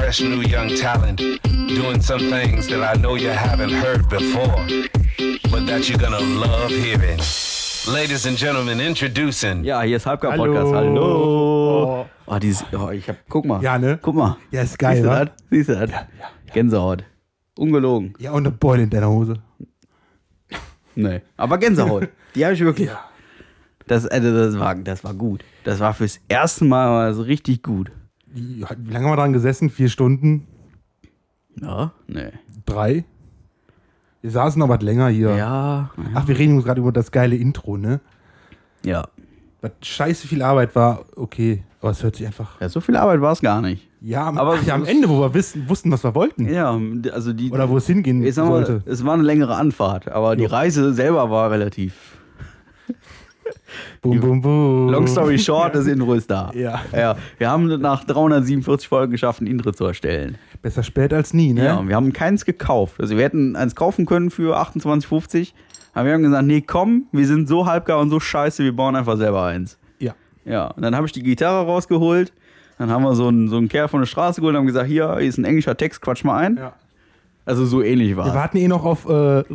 fresh new young talent doing some things that I know you haven't heard before, but that you're gonna love hearing. Ladies and Gentlemen, introducing. Ja, hier ist Halbgar-Podcast. Hallo. Guck mal. Ja, ne? Guck mal. Ja, ist geil, wa? Siehst du das? Ja. Gänsehaut. Ungelogen. Ja, und eine Beule in deiner Hose. Nee. Aber Gänsehaut. Die habe ich wirklich. Ja. Das war gut. Das war fürs erste Mal so richtig gut. Wie lange haben wir dran gesessen? 4 Stunden? Ja? Nee. 3? Wir saßen noch was länger hier. Ja. Ach, wir reden gerade über das geile Intro, ne? Ja. Was scheiße viel Arbeit war, okay. Aber es hört sich einfach... Ja, so viel Arbeit war es gar nicht. Ja, aber am Ende, wo wir wussten, was wir wollten. Ja, also Oder wo es hingehen ich sag mal, sollte. es war eine längere Anfahrt, aber die Reise selber war relativ... Boom, boom, boom. Long story short, das Intro ist da. Ja. Wir haben nach 347 Folgen geschafft, ein Intro zu erstellen. Besser spät als nie, ne? Ja, und wir haben keins gekauft. Also wir hätten eins kaufen können für 28,50. Aber wir haben gesagt, nee, komm, wir sind so halbgar und so scheiße, wir bauen einfach selber eins. Ja. Ja, und dann habe ich die Gitarre rausgeholt. Dann haben wir so einen Kerl von der Straße geholt und haben gesagt, hier ist ein englischer Text, quatsch mal ein. Ja. Also so ähnlich war Wir es. warten noch auf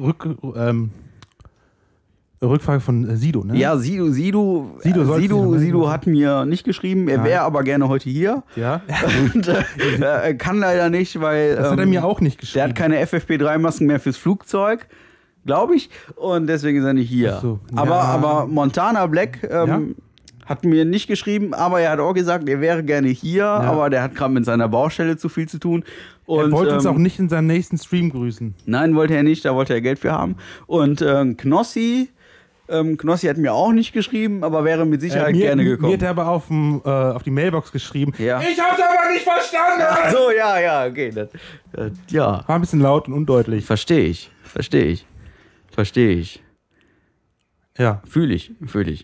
Rückfrage von Sido, ne? Ja, Sido hat mir nicht geschrieben, er wäre aber gerne heute hier. Ja. Und kann leider nicht, weil Das hat er mir auch nicht der geschrieben. hat keine FFP3-Masken mehr fürs Flugzeug, glaube ich. Und deswegen ist er nicht hier. Ach so. Aber Montana Black hat mir nicht geschrieben, aber er hat auch gesagt, er wäre gerne hier, aber der hat gerade mit seiner Baustelle zu viel zu tun. Und, er wollte uns auch nicht in seinem nächsten Stream grüßen. Nein, wollte er nicht, da wollte er Geld für haben. Und Knossi hat mir auch nicht geschrieben, aber wäre mit Sicherheit gerne gekommen. Mir hat er aber auf die Mailbox geschrieben. Ja. Ich hab's aber nicht verstanden! Ach so, ja, okay. Ja. War ein bisschen laut und undeutlich. Verstehe ich. Ja. Fühle ich.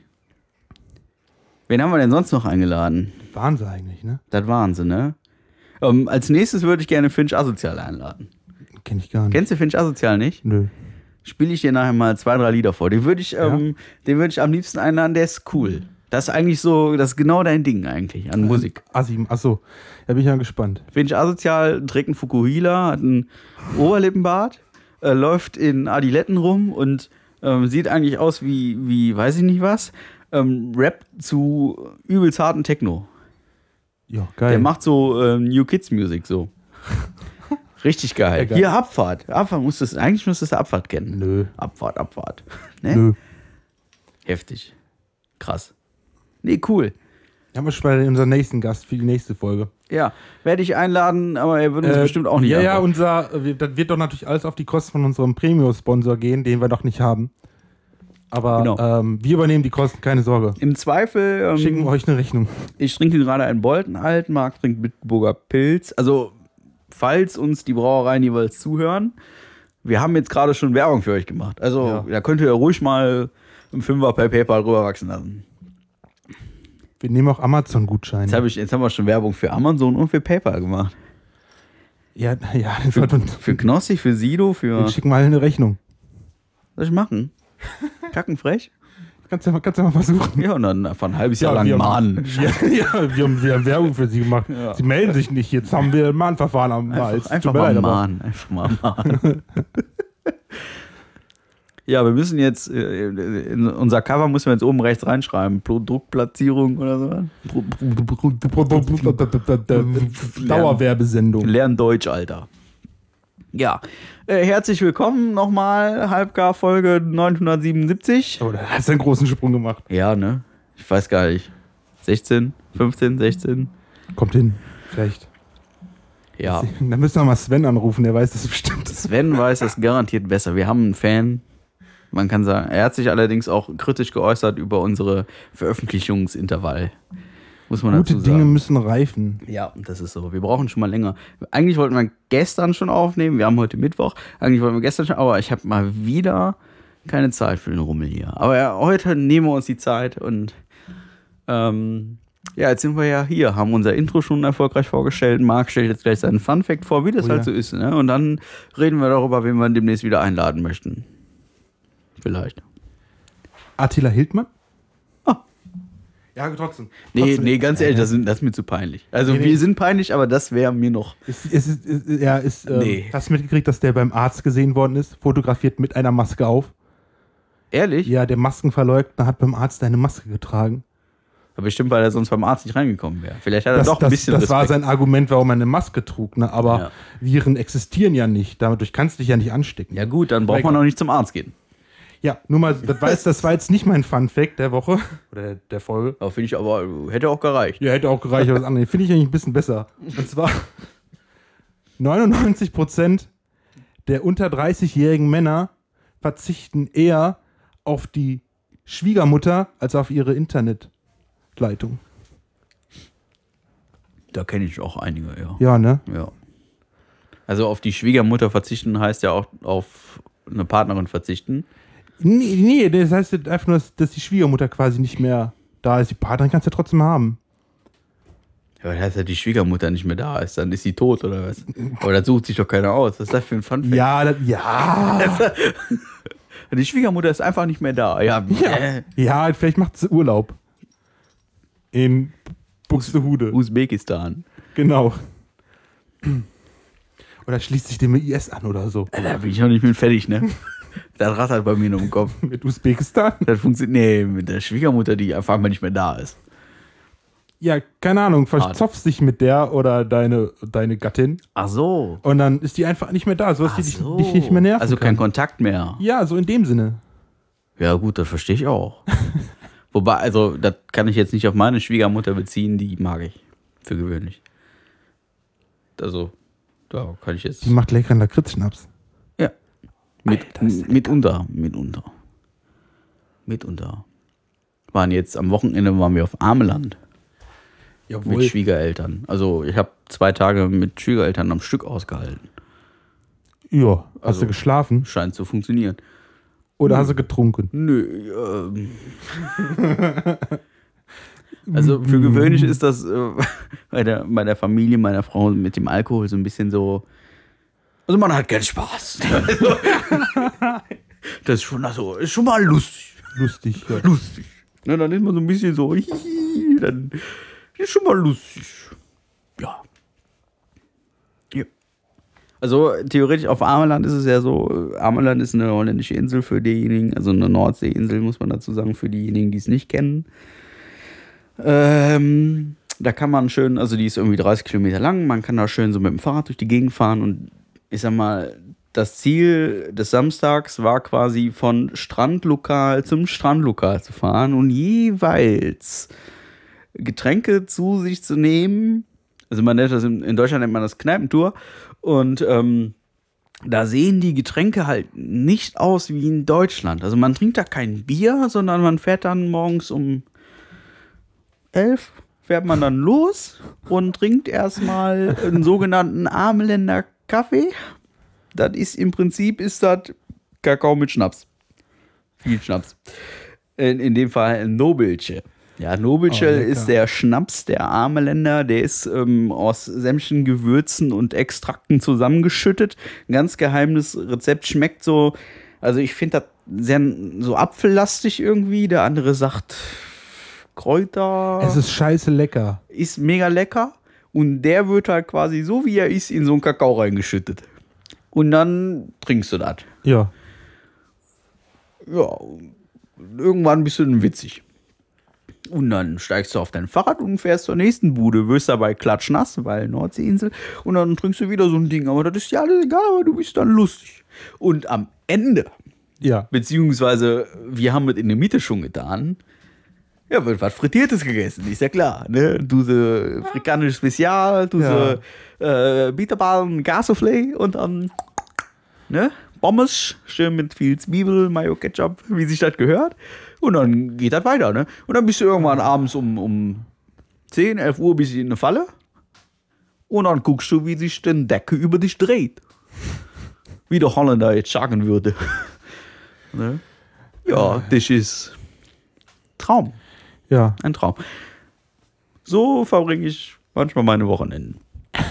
Wen haben wir denn sonst noch eingeladen? Waren sie eigentlich, ne? Das waren sie, ne? Als nächstes würde ich gerne Finch Asozial einladen. Kenn ich gar nicht. Kennst du Finch Asozial nicht? Nö. Spiele ich dir nachher mal 2, 3 Lieder vor. Den würde ich am liebsten einladen, der ist cool. Das ist eigentlich so, das ist genau dein Ding eigentlich an Musik. Assi, achso. Da bin ich ja gespannt. Finch Asozial trägt einen Fukuhila, hat einen Oberlippenbart, läuft in Adiletten rum und sieht eigentlich aus wie weiß ich nicht was. Rappt zu übelst harten Techno. Ja, geil. Der macht so New Kids Music so. Richtig geil. Ja, geil. Hier Abfahrt. Eigentlich müsstest du Abfahrt kennen. Nö. Abfahrt. Ne? Nö. Heftig. Krass. Nee, cool. Haben wir schon bei unserem nächsten Gast für die nächste Folge. Ja, werde ich einladen, aber er würde uns bestimmt auch nicht Ja, antworten. das wird doch natürlich alles auf die Kosten von unserem Premium-Sponsor gehen, den wir doch nicht haben. Aber Genau. Wir übernehmen die Kosten, keine Sorge. Im Zweifel Schicken wir euch eine Rechnung. ich trinke gerade einen Bolten alt, Marc trinkt Bitburger Pilz. Also, falls uns die Brauereien jeweils zuhören, wir haben jetzt gerade schon Werbung für euch gemacht. Also, da könnt ihr ruhig mal einen Fünfer per PayPal rüberwachsen lassen. Wir nehmen auch Amazon-Gutscheine. Jetzt haben wir schon Werbung für Amazon und für PayPal gemacht. Ja, das sollte uns. Für Knossi, für Sido, für... Schick mal eine Rechnung. Soll ich machen? Kackenfrech? Kannst du ja mal versuchen. Ja, und dann einfach ein halbes Jahr lang wir mahnen. Wir haben Werbung für sie gemacht. Ja. Sie melden sich nicht. Jetzt haben wir ein Mahnverfahren am Hals. Einfach Tut mir mal leid, aber- mahnen. Einfach mal mahnen. Ja, wir müssen jetzt, in unser Cover müssen wir jetzt oben rechts reinschreiben. Produktplatzierung oder so. Dauerwerbesendung. Lern Deutsch, Alter. Ja, herzlich willkommen nochmal, Halbgar Folge 977. Oh, da hast du einen großen Sprung gemacht. Ja, ne? Ich weiß gar nicht. 16, 15, 16? Kommt hin, vielleicht. Ja. Dann müssen wir mal Sven anrufen, der weiß das bestimmt. Sven weiß das garantiert besser. Wir haben einen Fan. Man kann sagen, er hat sich allerdings auch kritisch geäußert über unsere Veröffentlichungsintervall. Muss man Gute dazu sagen. Dinge müssen reifen. Ja, das ist so. Wir brauchen schon mal länger. Eigentlich wollten wir gestern schon aufnehmen. Wir haben heute Mittwoch. Eigentlich wollten wir gestern schon, aber ich habe mal wieder keine Zeit für den Rummel hier. Aber ja, heute nehmen wir uns die Zeit und jetzt sind wir ja hier, haben unser Intro schon erfolgreich vorgestellt. Marc stellt jetzt gleich seinen Funfact vor, wie das halt so ist. Ne? Und dann reden wir darüber, wen wir demnächst wieder einladen möchten. Vielleicht. Attila Hildmann? Ah. Ja, trotzdem. Nee, ganz ehrlich, das ist mir zu peinlich. Also Nee. wir sind peinlich, aber das wäre mir noch... Nee. Hast du mitgekriegt, dass der beim Arzt gesehen worden ist, fotografiert mit einer Maske auf? Ehrlich? Ja, der Maskenverleugner hat beim Arzt eine Maske getragen. Aber bestimmt, weil er sonst beim Arzt nicht reingekommen wäre. Vielleicht hat er doch ein bisschen das Respekt. war sein Argument, warum er eine Maske trug. Ne? Aber Ja. Viren existieren ja nicht. Dadurch kannst du dich ja nicht anstecken. Ja gut, dann braucht man auch nicht zum Arzt gehen. Ja, nur mal, das war jetzt nicht mein Fun-Fact der Woche oder der Folge. Aber finde ich aber, hätte auch gereicht. Ja, hätte auch gereicht, aber das andere finde ich eigentlich ein bisschen besser. Und zwar 99% der unter 30-jährigen Männer verzichten eher auf die Schwiegermutter als auf ihre Internetleitung. Da kenne ich auch einige, ja. Ja, ne? Ja. Also auf die Schwiegermutter verzichten heißt ja auch auf eine Partnerin verzichten. Nee, das heißt einfach nur, dass die Schwiegermutter quasi nicht mehr da ist. Die Partnerin kannst du ja trotzdem haben. Ja, das heißt ja, die Schwiegermutter nicht mehr da ist, dann ist sie tot oder was? Aber das sucht sich doch keiner aus. Was ist das für ein Funfact? Ja. Die Schwiegermutter ist einfach nicht mehr da. Ja, Ja, vielleicht macht sie Urlaub. In Buxtehude. Usbekistan. Genau. Oder schließt sich dem IS an oder so. Da bin ich noch nicht mit fertig, ne? Das rattert bei mir nur im Kopf. Mit Usbekistan? Das funktioniert. Nee, mit der Schwiegermutter, die einfach mal nicht mehr da ist. Ja, keine Ahnung, verzopfst dich mit der oder deine Gattin Ach so. und dann ist die einfach nicht mehr da, so dass die dich nicht mehr nerven Also kein kann. Kontakt mehr. Ja, so in dem Sinne. Ja, gut, das verstehe ich auch. Wobei, also, das kann ich jetzt nicht auf meine Schwiegermutter beziehen, die mag ich. Für gewöhnlich. Also, da kann ich jetzt. Die macht leckeren Lakritzschnaps. Ja. Mitunter. Waren jetzt am Wochenende waren wir auf Ameland mit Schwiegereltern. Also ich habe 2 Tage mit Schwiegereltern am Stück ausgehalten. Ja, hast Also- du geschlafen? Scheint zu funktionieren. Oder hast du getrunken? Nö. Also für gewöhnlich ist das bei der Familie meiner Frau mit dem Alkohol so ein bisschen so. Also man hat keinen Spaß. Das ist schon, also, ist schon mal lustig. Lustig, ja. Lustig. Na, dann ist man so ein bisschen so. Dann ist schon mal lustig. Ja. Also theoretisch auf Ameland ist es ja so, Ameland ist eine holländische Insel für diejenigen, also eine Nordseeinsel, muss man dazu sagen, für diejenigen, die es nicht kennen. Da kann man schön, also die ist irgendwie 30 Kilometer lang, man kann da schön so mit dem Fahrrad durch die Gegend fahren und ich sag mal, das Ziel des Samstags war quasi von Strandlokal zum Strandlokal zu fahren und jeweils Getränke zu sich zu nehmen. Also man nennt das in Deutschland nennt man das Kneipentour. Und da sehen die Getränke halt nicht aus wie in Deutschland. Also man trinkt da kein Bier, sondern man fährt dann morgens um 11 fährt man dann los und trinkt erstmal einen sogenannten Ameländer Kaffee. Das ist im Prinzip das Kakao mit Schnaps. Viel Schnaps. In dem Fall ein Nobelche. Ja, Nobelche ist der Schnaps der Ameländer. Der ist aus sämtlichen Gewürzen und Extrakten zusammengeschüttet. Ein ganz geheimes Rezept, schmeckt so, also ich finde das sehr so apfellastig irgendwie. Der andere sagt Kräuter. Es ist scheiße lecker. Ist mega lecker. Und der wird halt quasi so, wie er ist, in so einen Kakao reingeschüttet. Und dann trinkst du das. Ja. Ja, irgendwann bist du dann witzig. Und dann steigst du auf dein Fahrrad und fährst zur nächsten Bude, wirst dabei klatschnass, weil Nordseeinsel, und dann trinkst du wieder so ein Ding. Aber das ist ja alles egal, aber du bist dann lustig. Und am Ende, Ja. beziehungsweise wir haben es in der Mitte schon getan, ja, wird was Frittiertes gegessen, ist ja klar. Ne? Duse afrikanisches Spezial, duse Bitterballen, Gassoufflé und dann ne? Pommes, schön mit viel Zwiebel, Mayo, Ketchup, wie sich das gehört. Und dann geht das weiter, ne? Und dann bist du irgendwann abends um 10, 11 Uhr bist du in eine Falle. Und dann guckst du, wie sich die Decke über dich dreht. Wie der Holländer jetzt sagen würde. Ne? Ja, das ist Traum. Ja. Ein Traum. So verbringe ich manchmal meine Wochenenden.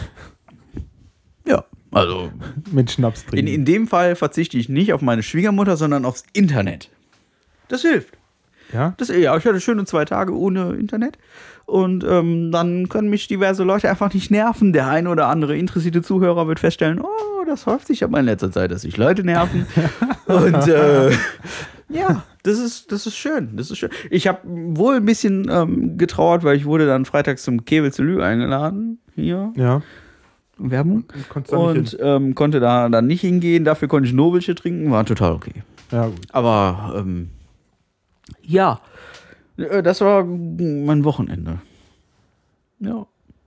Ja, also Mit Schnaps trinken. in dem Fall verzichte ich nicht auf meine Schwiegermutter, sondern aufs Internet. Das hilft. Ja? Ja, ich hatte schöne 2 Tage ohne Internet. Und dann können mich diverse Leute einfach nicht nerven. Der eine oder andere interessierte Zuhörer wird feststellen, oh, das häuft sich aber in letzter Zeit, dass sich Leute nerven. Und ja, das ist schön. Das ist schön. Ich habe wohl ein bisschen getrauert, weil ich wurde dann freitags zum Kevel-Zelü eingeladen. Hier. Ja. Werbung. Und konnte da dann nicht hingehen. Dafür konnte ich Nobelche trinken. War total okay. ja, gut. Aber ja, das war mein Wochenende. Ja.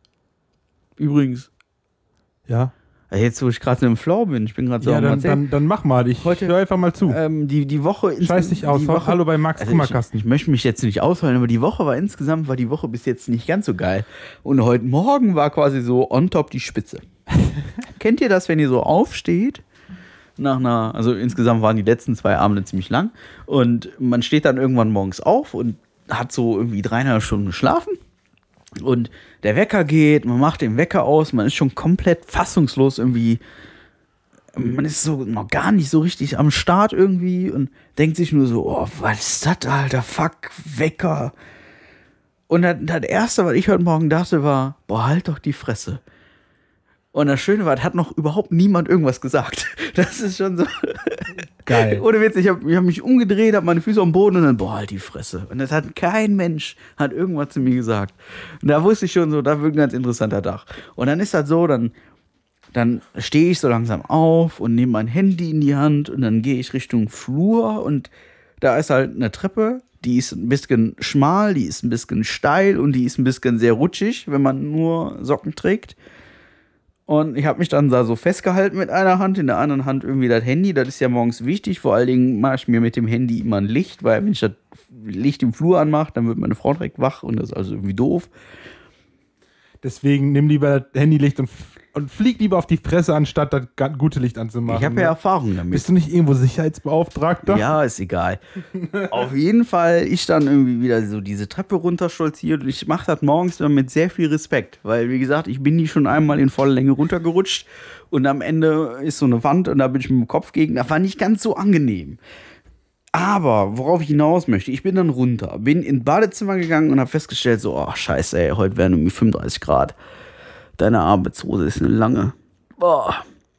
Übrigens, Ja. jetzt wo ich gerade so im Flow bin, ich bin gerade so Ja, am Erzählen. dann mach mal. Ich höre einfach mal zu. Die Woche Scheiß dich aus. die Woche, Hallo bei Max also Kummerkasten. ich möchte mich jetzt nicht ausfallen, aber die Woche war die Woche bis jetzt nicht ganz so geil. Und heute Morgen war quasi so on top die Spitze. Kennt ihr das, wenn ihr so aufsteht? Also insgesamt waren die letzten 2 Abende ziemlich lang. Und man steht dann irgendwann morgens auf und hat so irgendwie 3,5 Stunden geschlafen. Und der Wecker geht, man macht den Wecker aus, man ist schon komplett fassungslos irgendwie. Man ist so noch gar nicht so richtig am Start irgendwie und denkt sich nur so, oh, was ist das, Alter, fuck, Wecker. Und das Erste, was ich heute Morgen dachte, war, boah, halt doch die Fresse. Und das Schöne war, hat noch überhaupt niemand irgendwas gesagt. Das ist schon so Geil. Ohne Witz, ich hab mich umgedreht, hab meine Füße am Boden und dann, boah, halt die Fresse. Und das hat kein Mensch, hat irgendwas zu mir gesagt. Und da wusste ich schon so, da wird ein ganz interessanter Tag. Und dann ist das so, dann stehe ich so langsam auf und nehme mein Handy in die Hand und dann gehe ich Richtung Flur und da ist halt eine Treppe, die ist ein bisschen schmal, die ist ein bisschen steil und die ist ein bisschen sehr rutschig, wenn man nur Socken trägt. Und ich habe mich dann da so festgehalten mit einer Hand, in der anderen Hand irgendwie das Handy. Das ist ja morgens wichtig. Vor allen Dingen mache ich mir mit dem Handy immer ein Licht, weil wenn ich das Licht im Flur anmache, dann wird meine Frau direkt wach und das ist also irgendwie doof. Deswegen nimm lieber das Handylicht und flieg lieber auf die Fresse, anstatt das gute Licht anzumachen. Ich habe ja Erfahrung damit. Bist du nicht irgendwo Sicherheitsbeauftragter? Ja, ist egal. Auf jeden Fall, ich dann irgendwie wieder so diese Treppe runterstolziert und ich mache das morgens immer mit sehr viel Respekt, weil, wie gesagt, ich bin die schon einmal in voller Länge runtergerutscht und am Ende ist so eine Wand und da bin ich mit dem Kopf gegen. Das war nicht ganz so angenehm. Aber, worauf ich hinaus möchte, ich bin dann runter, bin ins Badezimmer gegangen und habe festgestellt, so, oh, scheiße, ey, heute werden irgendwie 35 Grad. Deine Arbeitshose ist eine lange. Boah.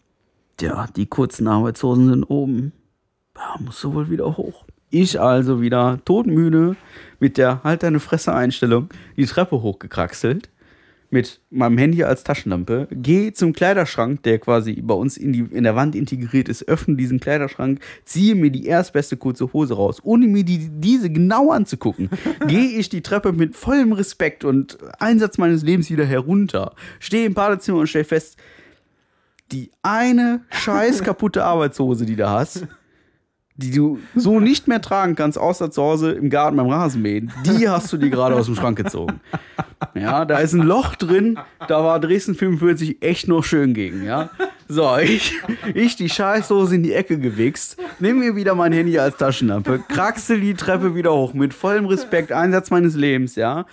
Ja, die kurzen Arbeitshosen sind oben. Ja, musst du wohl wieder hoch. Ich also wieder todmüde mit der Halt deine Fresse-Einstellung die Treppe hochgekraxelt. Mit meinem Handy als Taschenlampe. Gehe zum Kleiderschrank, der quasi bei uns in der Wand integriert ist. Öffne diesen Kleiderschrank. Ziehe mir die erstbeste kurze Hose raus. Ohne mir diese genau anzugucken. Gehe ich die Treppe mit vollem Respekt und Einsatz meines Lebens wieder herunter. Stehe im Badezimmer und stelle fest, die eine scheiß kaputte Arbeitshose, die du hast, die du so nicht mehr tragen kannst, außer zu Hause im Garten beim Rasenmähen, die hast du dir gerade aus dem Schrank gezogen. Ja, da ist ein Loch drin, da war Dresden 45 echt noch schön gegen, ja. So, ich die Scheißhose in die Ecke gewichst, nehme mir wieder mein Handy als Taschenlampe, kraxel die Treppe wieder hoch, mit vollem Respekt, Einsatz meines Lebens, ja.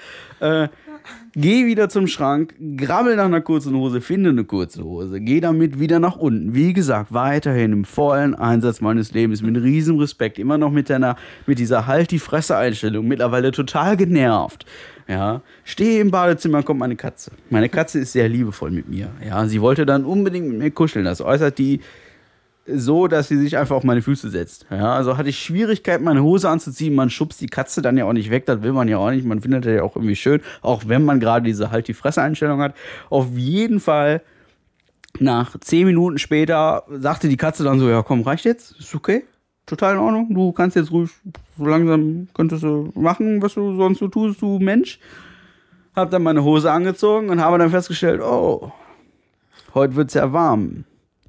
Geh wieder zum Schrank, grabbel nach einer kurzen Hose, finde eine kurze Hose, geh damit wieder nach unten. Wie gesagt, weiterhin im vollen Einsatz meines Lebens, mit riesem Respekt, immer noch mit dieser Halt-die-Fresse-Einstellung, mittlerweile total genervt. Ja, stehe im Badezimmer, kommt meine Katze. Meine Katze ist sehr liebevoll mit mir. Ja, sie wollte dann unbedingt mit mir kuscheln. Das äußert die so, dass sie sich einfach auf meine Füße setzt. Ja, also hatte ich Schwierigkeiten, meine Hose anzuziehen. Man schubst die Katze dann ja auch nicht weg. Das will man ja auch nicht. Man findet das ja auch irgendwie schön. Auch wenn man gerade diese Halt-die-Fresse-Einstellung hat. Auf jeden Fall, nach 10 Minuten später, sagte die Katze dann so, ja komm, reicht jetzt? Ist okay? Total in Ordnung. Du kannst jetzt ruhig, so langsam könntest du machen, was du sonst so tust, du Mensch. Hab dann meine Hose angezogen und habe dann festgestellt, oh, heute wird's ja warm.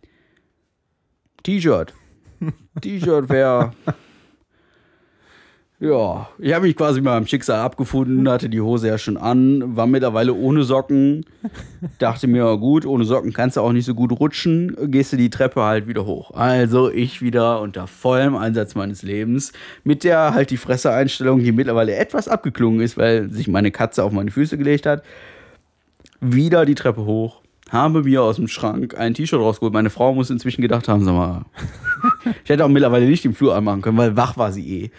T-Shirt wäre... Ja, ich habe mich quasi mal am Schicksal abgefunden, hatte die Hose ja schon an, war mittlerweile ohne Socken, dachte mir, gut, ohne Socken kannst du auch nicht so gut rutschen, gehst du die Treppe halt wieder hoch. Also ich wieder unter vollem Einsatz meines Lebens mit der halt die Fresse-Einstellung, die mittlerweile etwas abgeklungen ist, weil sich meine Katze auf meine Füße gelegt hat, wieder die Treppe hoch, habe mir aus dem Schrank ein T-Shirt rausgeholt. Meine Frau muss inzwischen gedacht haben, sag mal, ich hätte auch mittlerweile nicht im Flur anmachen können, weil wach war sie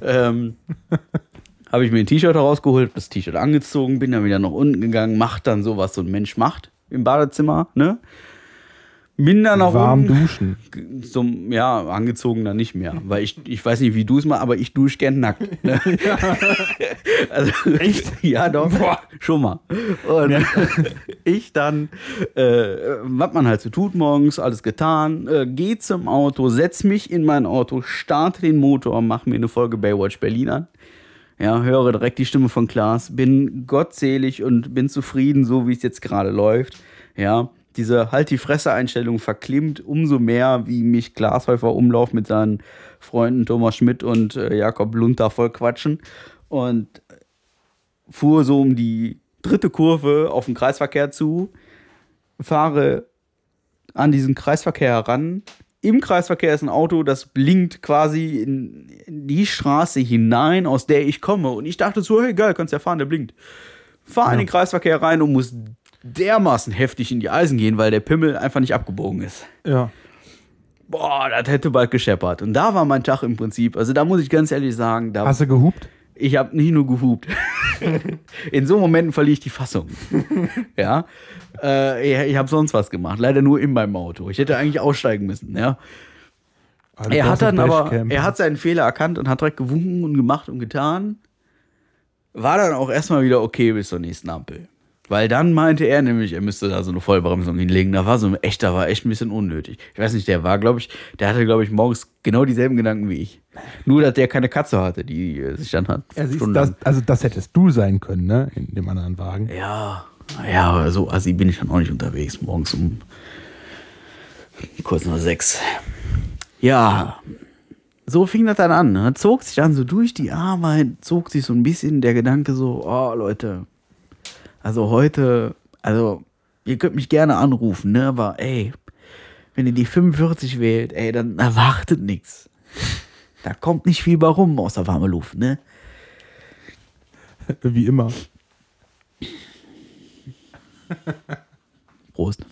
habe ich mir ein T-Shirt rausgeholt, das T-Shirt angezogen, bin dann wieder nach unten gegangen, macht dann so, was so ein Mensch macht im Badezimmer, ne? Bin dann auch warm duschen. So, ja, angezogen dann nicht mehr. Weil ich weiß nicht, wie du es machst, aber ich dusche gern nackt. Ne? Ja. Also, echt? Ja, doch. Boah. Schon mal. Und ja. Ich dann, was man halt so tut morgens, alles getan, geh zum Auto, setz mich in mein Auto, starte den Motor, mach mir eine Folge Baywatch Berlin an. Ja, höre direkt die Stimme von Klaas, bin gottselig und bin zufrieden, so wie es jetzt gerade läuft. Ja. Diese Halt-die-Fresse-Einstellung verklimmt umso mehr, wie mich Glashäufer Umlauf mit seinen Freunden Thomas Schmidt und Jakob Lund da voll quatschen. Und fuhr so um die 3. Kurve auf den Kreisverkehr zu, fahre an diesen Kreisverkehr heran. Im Kreisverkehr ist ein Auto, das blinkt quasi in die Straße hinein, aus der ich komme. Und ich dachte so, hey geil, kannst ja fahren, der blinkt. Fahr in den Kreisverkehr rein und muss dermaßen heftig in die Eisen gehen, weil der Pimmel einfach nicht abgebogen ist. Ja. Boah, das hätte bald gescheppert. Und da war mein Tag im Prinzip. Also da muss ich ganz ehrlich sagen. Hast du gehupt? Ich habe nicht nur gehupt. In so Momenten verliere ich die Fassung. Ja. Ich habe sonst was gemacht. Leider nur in meinem Auto. Ich hätte eigentlich aussteigen müssen. Ja. Also er hat seinen Fehler erkannt und hat direkt gewunken und gemacht und getan. War dann auch erstmal wieder okay bis zur nächsten Ampel. Weil dann meinte er nämlich, er müsste da so eine Vollbremsung hinlegen. Da war echt ein bisschen unnötig. Ich weiß nicht, der hatte, glaube ich, morgens genau dieselben Gedanken wie ich. Nur, dass der keine Katze hatte, die sich dann hat. Das hättest du sein können, ne? In dem anderen Wagen. Ja, aber so assi bin ich dann auch nicht unterwegs. Morgens um kurz nach 6. Ja, so fing das dann an. Ne? Zog sich dann so durch die Arbeit, zog sich so ein bisschen der Gedanke so, oh Leute, also heute, ihr könnt mich gerne anrufen, ne, aber ey, wenn ihr die 45 wählt, ey, dann erwartet nichts. Da kommt nicht viel bei rum außer warme Luft, ne? Wie immer. Prost.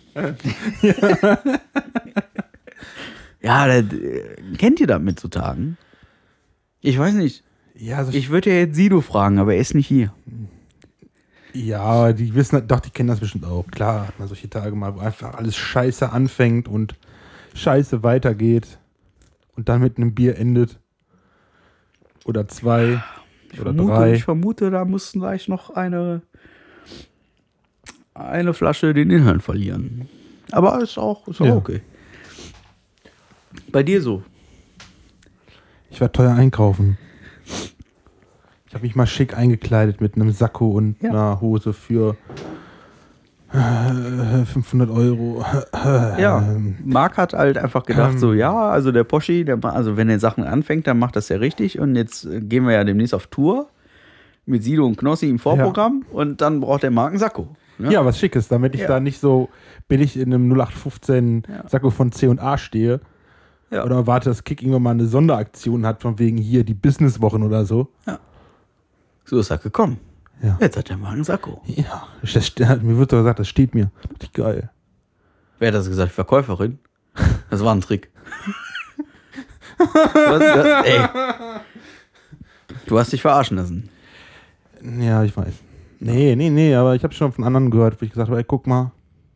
Ja, kennt ihr das mitzutage? Ich weiß nicht. Ja, also ich würde ja jetzt Sido fragen, aber er ist nicht hier. Ja, die wissen, doch, die kennen das bestimmt auch. Klar hat man solche Tage mal, wo einfach alles scheiße anfängt und scheiße weitergeht und dann mit einem Bier endet. Oder 2 oder 3. Ich vermute, da mussten gleich noch eine Flasche den Inhalt verlieren. Aber ist auch okay. Bei dir so? Ich war teuer einkaufen. Ich habe mich mal schick eingekleidet mit einem Sakko und einer Hose für 500 Euro. Ja, Marc hat halt einfach gedacht also der Poschi, also wenn er Sachen anfängt, dann macht das ja richtig. Und jetzt gehen wir ja demnächst auf Tour mit Sido und Knossi im Vorprogramm und dann braucht der Marc einen Sakko. Ne? Ja, was Schickes, damit ich da nicht so billig in einem 0815 Sakko von C&A stehe. Ja. Oder warte, dass Kick irgendwann mal eine Sonderaktion hat, von wegen hier die Businesswochen oder so. Ja. So ist das gekommen. Ja. Jetzt hat der Mann einen Sakko. Ja, mir wird doch gesagt, das steht mir. Das ist geil. Wer hat das gesagt? Verkäuferin? Das war ein Trick. Ey. Du hast dich verarschen lassen. Ja, ich weiß. Nee, aber ich habe schon von anderen gehört, wo ich gesagt habe, ey, guck mal.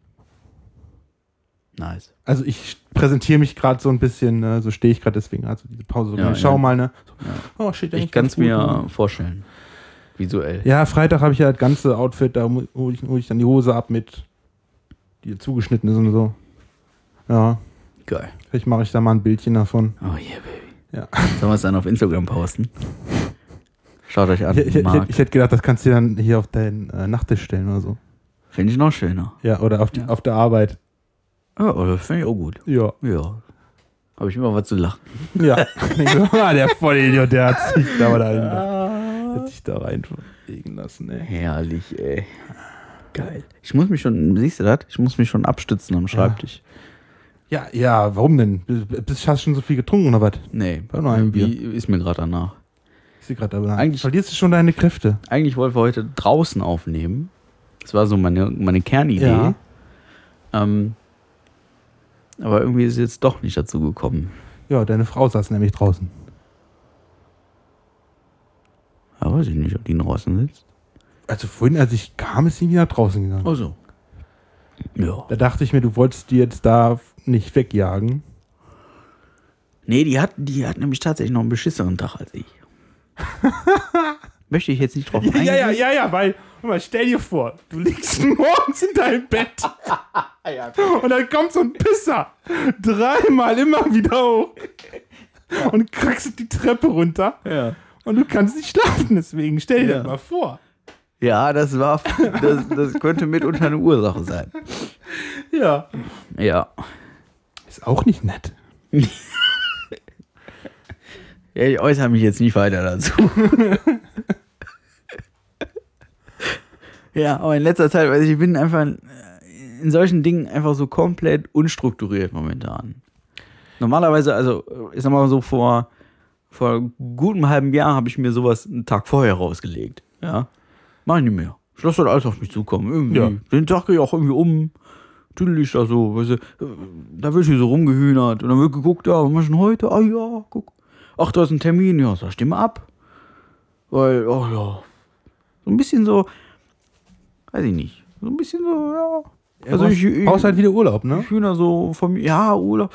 Nice. Also ich präsentiere mich gerade so ein bisschen, so stehe ich gerade deswegen, also diese Pause. So, schau mal, ne? So, steht ich kann es mir vorstellen. Visuell. Ja, Freitag habe ich ja das ganze Outfit, da hol ich dann die Hose ab mit, die zugeschnitten ist und so. Ja. Geil. Vielleicht mache ich da mal ein Bildchen davon. Oh yeah, baby. Ja. Sollen wir es dann auf Instagram posten? Schaut euch an. Ich hätte gedacht, das kannst du dann hier auf deinen Nachttisch stellen oder so. Finde ich noch schöner. Ja, oder auf der Arbeit. Oh, das finde ich auch gut. Ja. Habe ich immer was zu lachen. Ja. Der Vollidiot, der hat sich da reinlegen lassen, ey. Herrlich, ey. Geil. Ich muss mich schon abstützen am Schreibtisch. Ja, warum denn? Hast du schon so viel getrunken oder was? Nee. War nur ein Bier. Ist mir gerade danach. Ich sehe gerade danach. Eigentlich verlierst du schon deine Kräfte. Eigentlich wollten wir heute draußen aufnehmen. Das war so meine Kernidee. Aber irgendwie ist es jetzt doch nicht dazu gekommen. Ja, deine Frau saß nämlich draußen. Ja, weiß ich nicht, ob die draußen sitzt. Also vorhin, als ich kam, ist sie wieder nach draußen gegangen. Ach so. Ja. Da dachte ich mir, du wolltest die jetzt da nicht wegjagen. Nee, die hat nämlich tatsächlich noch einen beschissenen Tag als ich. Möchte ich jetzt nicht drauf eingehen. Ja, weil, guck mal, stell dir vor, du liegst morgens in deinem Bett und dann kommt so ein Pisser 3-mal immer wieder hoch und kraxelt die Treppe runter und du kannst nicht schlafen, deswegen stell dir das mal vor. Ja, das könnte mitunter eine Ursache sein. Ja. Ja. Ist auch nicht nett. Ja, ich äußere mich jetzt nicht weiter dazu. Ja, aber in letzter Zeit, also ich bin einfach in solchen Dingen einfach so komplett unstrukturiert momentan. Normalerweise, also ich sag mal so, vor gutem halben Jahr habe ich mir sowas einen Tag vorher rausgelegt. Ja, mach ich nicht mehr. Ich lasse das alles auf mich zukommen. Irgendwie. Ja. Den Tag gehe ich auch irgendwie um. Tüdel ich da so, weißt du, da wird hier so rumgehühnert und dann wird geguckt, ja, was machst du denn heute? Ah ja, guck. Ach, da ist ein Termin, ja, sag ich mal ab. Weil, ach ja, so ein bisschen so, weiß ich nicht, so ein bisschen so, ja. Also ich brauchst halt wieder Urlaub, ne? Hühner so von mir, ja, Urlaub.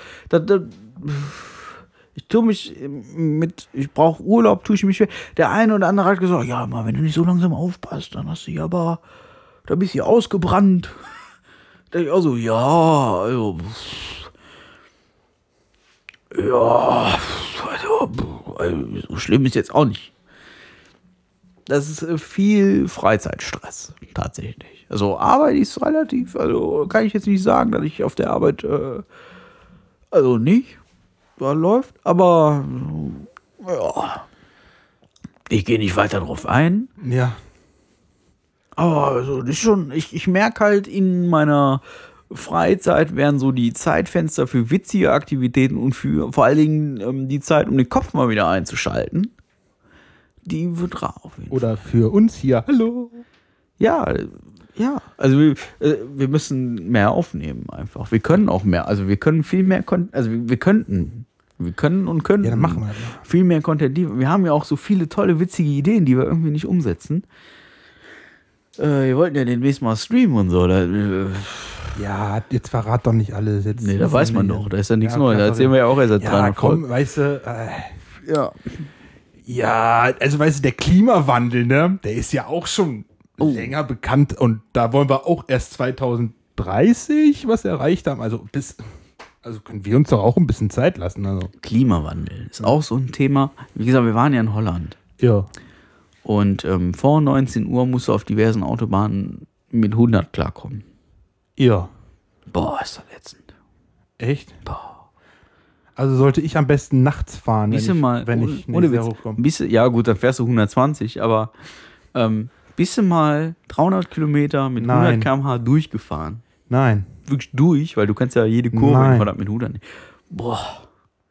Ich tue mich ich brauche Urlaub, tue ich mich schwer. Der eine oder andere hat gesagt, ja, mal, wenn du nicht so langsam aufpasst, dann hast du ja aber, da bist du ausgebrannt. Da ich auch so, ja, also, ja, also, so schlimm ist jetzt auch nicht. Das ist viel Freizeitstress, tatsächlich. Also Arbeit ist relativ, also kann ich jetzt nicht sagen, dass ich auf der Arbeit, also nicht, da läuft, aber ja, ich gehe nicht weiter drauf ein. Ja. Aber also, das ist schon, ich merke halt, in meiner Freizeit werden so die Zeitfenster für witzige Aktivitäten und für vor allen Dingen die Zeit, um den Kopf mal wieder einzuschalten, die wird rar auf jeden Fall. Oder für uns hier, hallo. Ja, also wir müssen mehr aufnehmen einfach. Wir können auch mehr, also wir können viel mehr, wir können und können. Ja, dann machen wir das. Viel mehr Content. Wir haben ja auch so viele tolle, witzige Ideen, die wir irgendwie nicht umsetzen. Wir wollten ja demnächst mal streamen und so. Ja, jetzt verrat doch nicht alles. Jetzt nee, da weiß man doch. Da ist ja nichts Neues. Da erzählen wir ja auch erst seit 300 Folgen. Weißt du, ja. Ja, also weißt du, der Klimawandel, ne, der ist ja auch schon länger bekannt und da wollen wir auch erst 2030 was erreicht haben. Also können wir uns doch auch ein bisschen Zeit lassen. Also. Klimawandel ist auch so ein Thema. Wie gesagt, wir waren ja in Holland. Ja. Und vor 19 Uhr musst du auf diversen Autobahnen mit 100 klarkommen. Ja. Boah, ist das ätzend. Echt? Boah. Also sollte ich am besten nachts fahren, wenn ich ohne nicht Witz, hochkomme. Ja gut, dann fährst du 120, aber bist du mal 300 Kilometer mit 100 km/h durchgefahren? Nein. Wirklich durch, weil du kannst ja jede Kurve in Holland mit 100 nicht. Boah.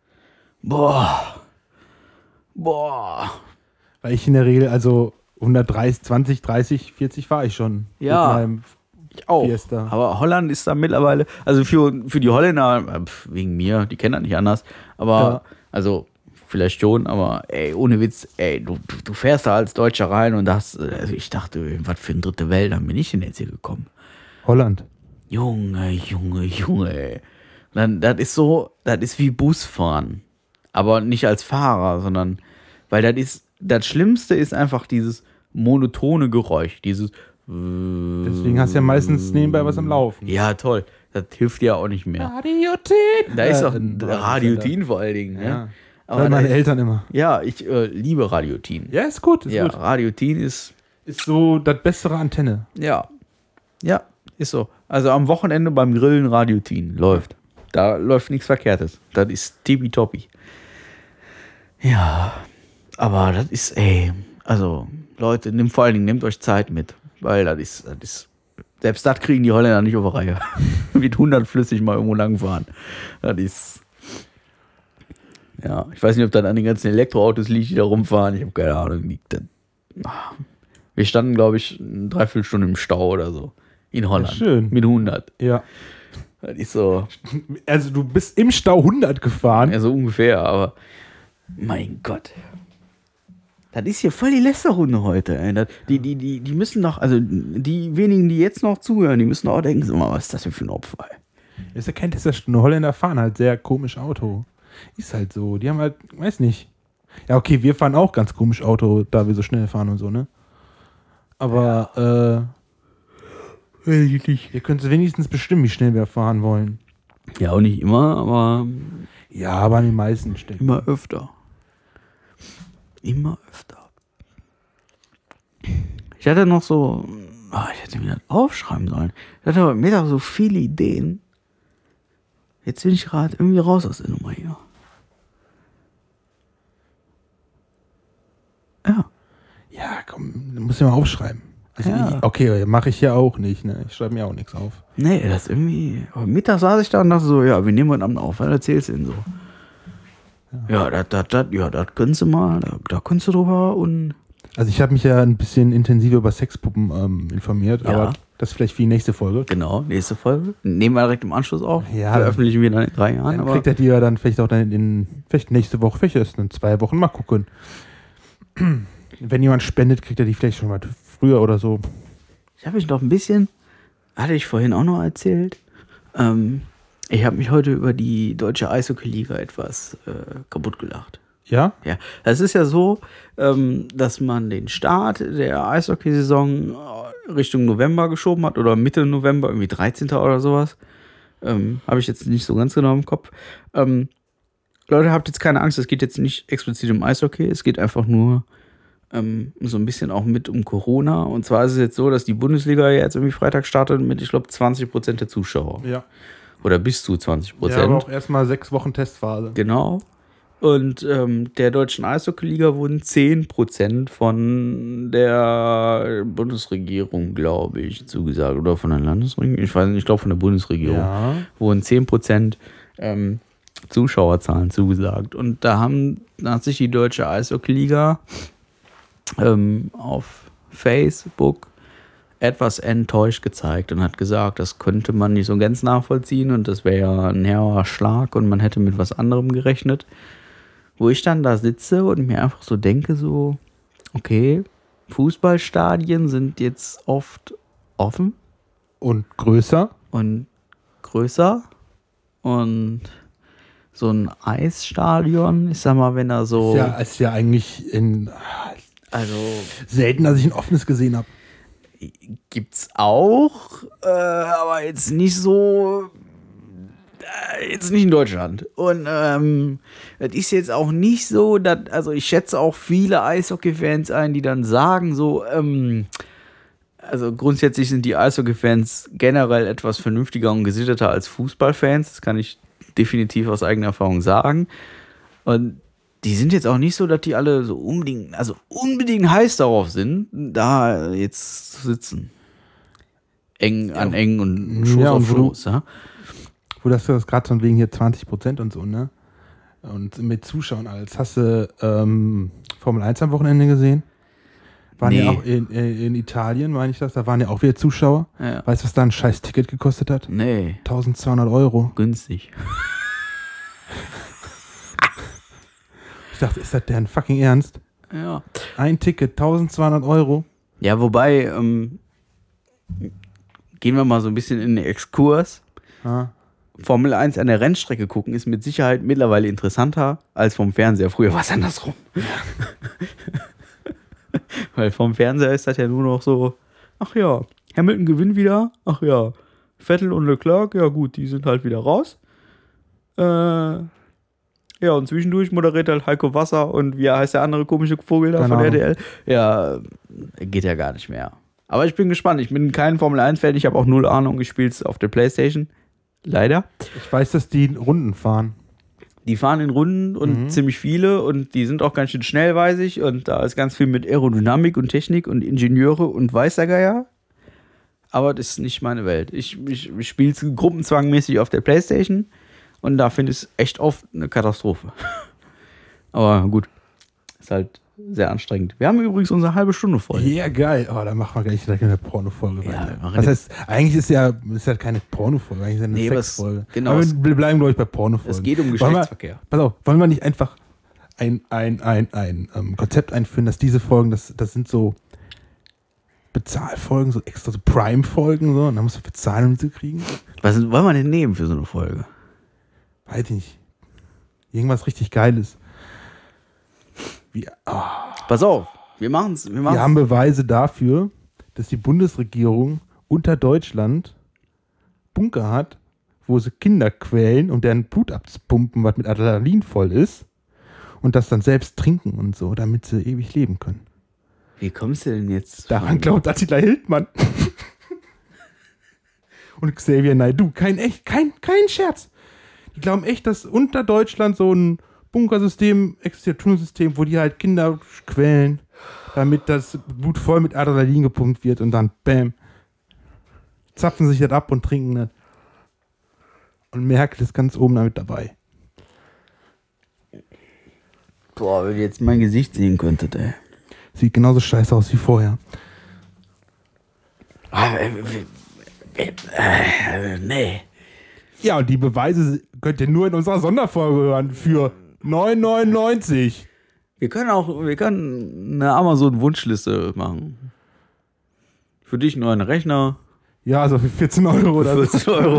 Weil ich in der Regel, also 130, 20, 30, 40 fahre ich schon. Ja, ich auch. Fiesta. Aber Holland ist da mittlerweile, also für die Holländer, wegen mir, die kennen das nicht anders, aber, also vielleicht schon, aber ey, ohne Witz, ey, du fährst da als Deutscher rein und also ich dachte, was für eine dritte Welt, dann bin ich denn jetzt hier gekommen. Holland. Junge, ey. Das ist wie Busfahren. Aber nicht als Fahrer, sondern, weil das Schlimmste ist einfach dieses monotone Geräusch, dieses. Deswegen hast du ja meistens nebenbei was am Laufen. Ja, toll. Das hilft dir auch nicht mehr. Radiotin. Da ist doch Radiotin vor allen Dingen. Ja. Ne? Aber meine Eltern immer. Ja, ich liebe Radiotin. Ja, ist gut. Gut. Radiotin ist so das bessere Antenne. Ja, ist so. Also am Wochenende beim Grillen Radiotin läuft. Da läuft nichts Verkehrtes. Das ist tippitoppi. Ja, aber das ist, also Leute, vor allen Dingen nehmt euch Zeit mit, weil das ist, selbst das kriegen die Holländer nicht auf die Reihe. Mit 100 flüssig mal irgendwo langfahren. Das ist, ja, ich weiß nicht, ob das an den ganzen Elektroautos liegt, die da rumfahren. Ich habe keine Ahnung. Wir standen, glaube ich, eine Dreiviertelstunde im Stau oder so. In Holland. Ja, schön. Mit 100. Ja. Das ist so. Also du bist im Stau 100 gefahren. Ja, so ungefähr, aber mein Gott. Das ist hier voll die Lästerrunde heute, ey. Die müssen doch, also die wenigen, die jetzt noch zuhören, die müssen auch denken, so mal, was ist das denn für ein Opfer, ey? Ist ja kein Testerstunde. Holländer fahren halt sehr komisch Auto. Ist halt so. Die haben halt, weiß nicht. Ja, okay, wir fahren auch ganz komisch Auto, da wir so schnell fahren und so, ne? Aber, ihr könnt wenigstens bestimmen, wie schnell wir fahren wollen. Ja, auch nicht immer, aber Ja, aber an den meisten Stellen. immer öfter. Immer öfter. Ich hatte noch so, ich hätte mir das aufschreiben sollen. Ich hatte heute Mittag so viele Ideen. Jetzt bin ich gerade irgendwie raus aus der Nummer hier. Ja. Ja, komm, dann muss ich mal aufschreiben. Also Ja. okay, mache ich ja auch nicht, ne? Ich schreibe mir auch nichts auf. Nee, das ist irgendwie. Aber Mittag saß ich da und dachte so, ja, wir nehmen heute Abend auf, was erzählst du denn so? Ja, das könntest du mal, da könntest du drüber und. Also ich habe mich ja ein bisschen intensiver über Sexpuppen informiert, Ja. aber das vielleicht für die nächste Folge. Genau, nächste Folge. Nehmen wir direkt im Anschluss auf. Ja. Veröffentlichen wir dann in 3 Jahren. Dann Aber kriegt er die ja dann vielleicht auch dann vielleicht nächste Woche, vielleicht erst in 2 Wochen, mal gucken. Wenn jemand spendet, kriegt er die vielleicht schon mal früher oder so. ich habe mich noch ein bisschen, hatte ich vorhin auch noch erzählt, ich habe mich heute über die deutsche Eishockey-Liga etwas kaputt gelacht. Ja? Ja, es ist ja so, dass man den Start der Eishockeysaison Richtung November geschoben hat oder Mitte November, irgendwie 13. oder sowas. Habe ich jetzt nicht so ganz genau im Kopf. Leute, habt jetzt keine Angst, es geht jetzt nicht explizit um Eishockey, es geht einfach nur so ein bisschen auch mit um Corona. Und zwar ist es jetzt so, dass die Bundesliga jetzt irgendwie Freitag startet mit, ich glaube, 20% der Zuschauer. Ja. Oder bis zu 20%. Ja, aber auch erstmal 6 Wochen Testphase. Genau. Und der deutschen Eishockey-Liga wurden 10% von der Bundesregierung, glaube ich, zugesagt. Oder von der Landesregierung? Ich weiß nicht, ich glaube von der Bundesregierung. Ja. Wurden 10% Zuschauerzahlen zugesagt. Und da hat sich die deutsche Eishockey-Liga auf Facebook etwas enttäuscht gezeigt und hat gesagt, das könnte man nicht so ganz nachvollziehen und das wäre ja ein herber Schlag und man hätte mit was anderem gerechnet. Wo ich dann da sitze und mir einfach so denke, so, okay, Fußballstadien sind jetzt oft offen Und größer. und größer und so ein Eisstadion, ich sag mal, wenn er so, Ja, ist ja eigentlich also selten, dass ich ein offenes gesehen habe. gibt's auch, aber jetzt nicht so, jetzt nicht in Deutschland. Und das ist jetzt auch nicht so, dass, also ich schätze auch viele Eishockey-Fans ein, die dann sagen so, also grundsätzlich sind die Eishockey-Fans generell etwas vernünftiger und gesitteter als Fußballfans. Das kann ich definitiv aus eigener Erfahrung sagen. Und die sind jetzt auch nicht so, dass die alle so unbedingt heiß darauf sind, da jetzt zu sitzen. Eng an eng und Schoß Ja, und auf wo du- Schoß. Ja? Wo das gerade von wegen hier 20% und so, ne? Und mit Zuschauern alles. Hast du Formel 1 am Wochenende gesehen? Waren Nee. ja auch in Italien, meine ich das, da waren ja auch wieder Zuschauer. Ja. Weißt du, was da ein scheiß Ticket gekostet hat? Nee, 1200 Euro. günstig. Ich dachte, ist das deren fucking Ernst? Ja. Ein Ticket, 1200 Euro. Ja, wobei, gehen wir mal so ein bisschen in den Exkurs. Ja. Formel 1 an der Rennstrecke gucken ist mit Sicherheit mittlerweile interessanter als vom Fernseher. Früher war es andersrum. Weil vom Fernseher ist das ja nur noch so, ach ja, Hamilton gewinnt wieder, ach ja, Vettel und Leclerc, ja gut, die sind halt wieder raus. Ja, und zwischendurch moderiert halt Heiko Wasser und wie heißt der andere komische Vogel da Keine von Ahnung. RTL? Ja, geht ja gar nicht mehr. Aber ich bin gespannt. Ich bin kein Formel 1-Fan. Ich habe auch 0 Ahnung. Ich spiele es auf der Playstation. Leider. Ich weiß, dass die Runden fahren. Die fahren in Runden und ziemlich viele und die sind auch ganz schön schnell, weiß ich. Und da ist ganz viel mit Aerodynamik und Technik und Ingenieure und weiß der Geier. Aber das ist nicht meine Welt. Ich spiele es gruppenzwangmäßig auf der Playstation und da finde ich es echt oft eine Katastrophe. Aber gut, ist halt sehr anstrengend. Wir haben übrigens unsere halbe Stunde voll. Ja, geil. Oh, da machen wir gleich direkt eine Porno-Folge Ja, weiter. wir machen Das heißt, eigentlich ist ja keine Porno-Folge, eigentlich ist ja eine Nee, Sexfolge. genau. Aber wir bleiben, glaube ich, bei Porno-Folgen. Es geht um Wollen Geschlechtsverkehr. Pass auf, wollen wir nicht einfach ein Konzept einführen, dass diese Folgen, das sind so Bezahlfolgen, so extra so Prime-Folgen, so, und dann musst du bezahlen, um sie zu kriegen? Was wollen wir denn nehmen für so eine Folge? Weiß ich nicht. Irgendwas richtig Geiles. Pass auf, wir machen's. Wir haben Beweise dafür, dass die Bundesregierung unter Deutschland Bunker hat, wo sie Kinder quälen, um deren Blut abzupumpen, was mit Adrenalin voll ist, und das dann selbst trinken und so, damit sie ewig leben können. Wie kommst du denn jetzt? Daran glaubt Attila Hildmann. Und Xavier Naidoo. Kein Scherz. Die glauben echt, dass unter Deutschland so ein Bunkersystem existiert, Tunnelsystem, wo die halt Kinder quälen, damit das Blut voll mit Adrenalin gepumpt wird und dann bam, zapfen sich das ab und trinken das. Und Merkel ist ganz oben damit dabei. Boah, wenn ihr jetzt mein Gesicht sehen könntet, ey. Sieht genauso scheiße aus wie vorher. Nee. Ja, und die Beweise könnt ihr nur in unserer Sonderfolge hören für 9,99. Wir können eine Amazon-Wunschliste machen. Für dich einen neuen Rechner. Ja, so für 14 Euro oder 14 Euro.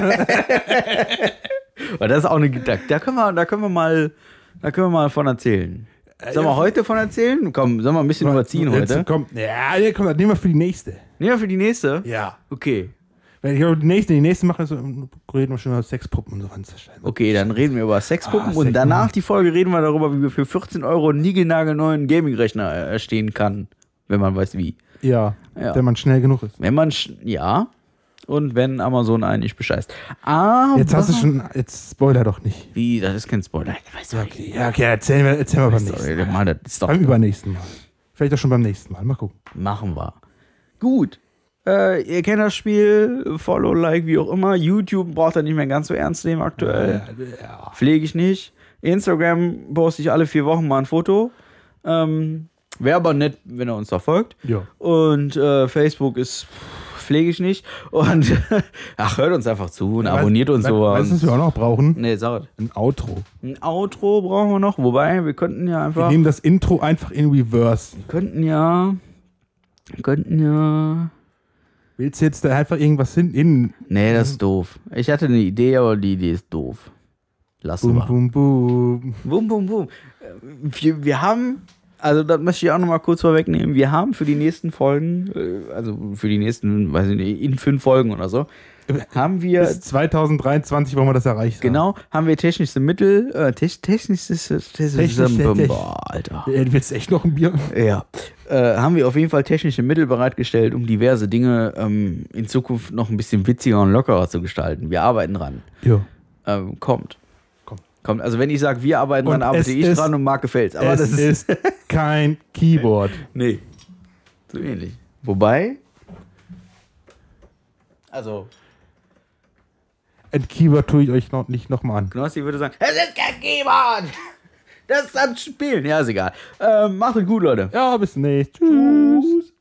Aber das ist auch eine Gedanke. Da können wir mal von erzählen. Sollen wir heute von erzählen? Komm, sollen wir ein bisschen überziehen heute? Komm, das nehmen wir für die nächste. Nehmen wir für die nächste? Ja. Okay. Wenn ich die nächste mache, reden wir schon über Sexpuppen und so anzustellen. Okay, dann reden wir über Sexpuppen und Sexpuppen. danach die Folge reden wir darüber, wie wir für 14 Euro einen niegelnagelneuen Gaming-Rechner erstehen kann, wenn man weiß wie. Ja, Ja. wenn man schnell genug ist. Wenn man, ja, und wenn Amazon einen nicht bescheißt. Aber Jetzt Spoiler doch nicht. Wie, das ist kein Spoiler. Weißt du, Okay, erzählen wir beim nächsten Mal. Mal, das ist doch Beim übernächsten Mal. Vielleicht auch schon beim nächsten Mal. Mal gucken. machen wir. Gut. Ihr kennt das Spiel, Follow, Like, wie auch immer. YouTube braucht ihr nicht mehr ganz so ernst nehmen aktuell. Ja. Pflege ich nicht. Instagram poste ich alle 4 Wochen mal ein Foto. Wäre aber nett, wenn er uns da folgt. Ja. Und Facebook pflege ich nicht. Und hört uns einfach zu und abonniert uns so. Weißt du, was wir auch noch brauchen? Nee, sag es. Ein Outro. Ein Outro brauchen wir noch. Wobei, wir könnten ja einfach. Wir nehmen das Intro einfach in Reverse. Könnten ja. Willst du jetzt da einfach irgendwas hin? Nee, das ist doof. Ich hatte eine Idee, aber die Idee ist doof. Lassen Boom, wir. boom, boom. Boom, boom, boom. Wir haben, also das möchte ich auch nochmal kurz vorwegnehmen, wir haben für die nächsten Folgen, also für die nächsten, weiß ich nicht, in 5 Folgen oder so, haben wir, Bis 2023 wollen wir das erreicht haben. genau, haben wir technische Mittel, boah, Alter. Willst du echt noch ein Bier? Ja. Haben wir auf jeden Fall technische Mittel bereitgestellt, um diverse Dinge in Zukunft noch ein bisschen witziger und lockerer zu gestalten. Wir arbeiten dran. Ja. Kommt. Also wenn ich sage, wir arbeiten dran, arbeite ich dran und Marc gefällt's. Aber das ist kein Keyboard. nee. So ähnlich. Wobei, also, Ein Keyboard tue ich euch nicht nochmal an. Knossi würde sagen, es ist kein Keyboard! Das ist ein Spielen. Ja, ist egal. Macht es gut, Leute. Ja, bis nächstes. Tschüss.